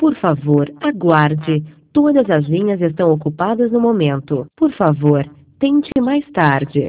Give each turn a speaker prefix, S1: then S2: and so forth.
S1: Por favor, aguarde. Todas as linhas estão ocupadas no momento. Por favor, tente mais tarde.